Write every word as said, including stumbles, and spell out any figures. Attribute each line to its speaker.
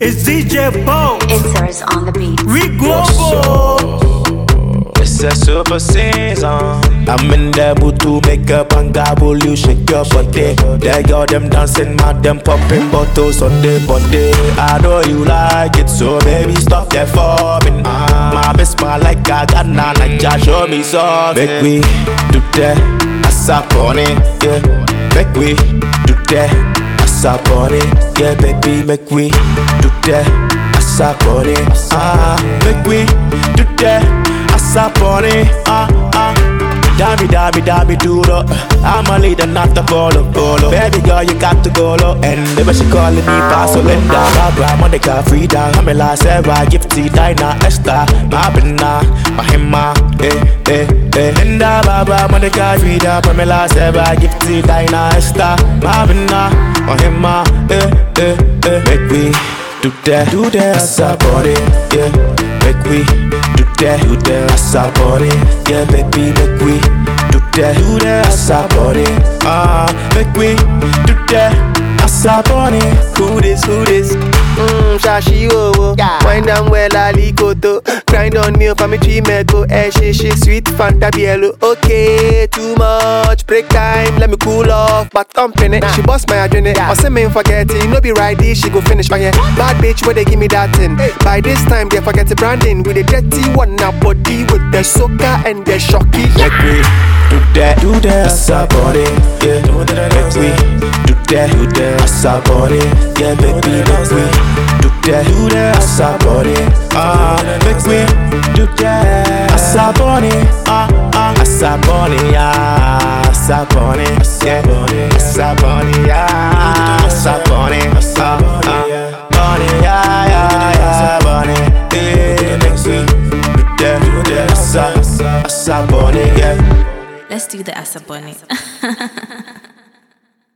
Speaker 1: It's D J Bo.
Speaker 2: Insers on the beat.
Speaker 1: We global.
Speaker 3: It's a super season. I'm in the mood to make up and gobble. You shake your body. They got them dancing, mad them popping bottles on the body. I know you like it, so baby stop there for me. My best man like I got none, like just show me something. Make we do that, ASAP on it, yeah. Make we do that, ASAP on it, yeah, baby. Make we do that, ASAP on it, ah. Make we do that, ASAP on it, ah ah. Dammy, dammy, dammy, do the. I'm a leader, not the follow, follow. Baby girl, you got to go low. And the way she calling me Paso Linda, Barbara, Monica, Frida, Pamela, Sarah, Gifty, Dinah, Esther, Mabina, Mahima, eh, eh, eh. Linda, Barbara, Monica, Frida, Pamela, Sarah, Gifty, Dinah, Esther, Mabina, Mahima, eh, eh, eh. Make we do that, do that, ASAP on it, yeah. Make we do that, do that, ASAP on it, yeah, baby. Make we do that, do that, ASAP on it, ah. Make we do that, ASAP on it.
Speaker 4: Who this, who this? Mmm, shashi oh oh. Wind down well, ali koto. Grind on me for me tree meko. Eh, she, she, sweet Fanta Bielo. Okay, too much break time. Let me cool off, but I'm finished. She bust my adrenaline. I say me forget it. No be right this, she go finish my yeah. Bad bitch, where they give me that thing. By this time, they forget the branding. With the dirty one, now body with the soca and the shocky.
Speaker 3: Make we do that, do that, ASAP on it, yeah. Make we do that, do that, ASAP on it, yeah, baby. Make we do that, do that, ASAP on it, ah. Make we do that, ASAP on it, ah ah. ASAP on it, yeah. ASAP on it, yeah. ASAP on it, yeah. ASAP on it, ah ah. On it, yeah, yeah, yeah. On it, yeah. Make we do that, do that, ASAP, ASAP on it, yeah.
Speaker 2: Let's do the ASAP on it.